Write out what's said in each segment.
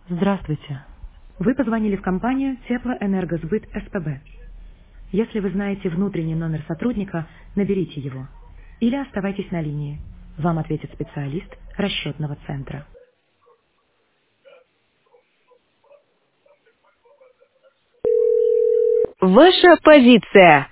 Здравствуйте. Вы позвонили в компанию Теплоэнергосбыт СПБ. Если вы знаете внутренний номер сотрудника, наберите его. Или оставайтесь на линии. Вам ответит специалист расчетного центра. Ваша позиция.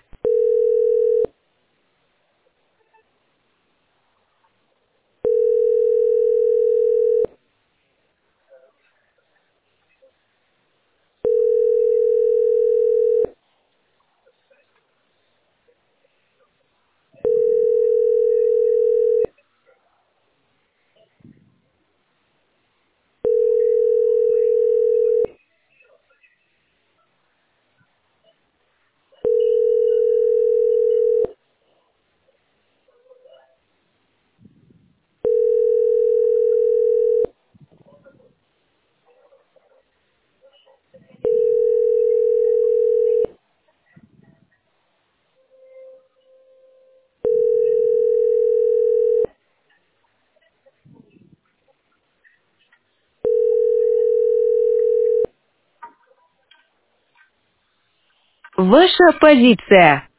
Ваша позиция.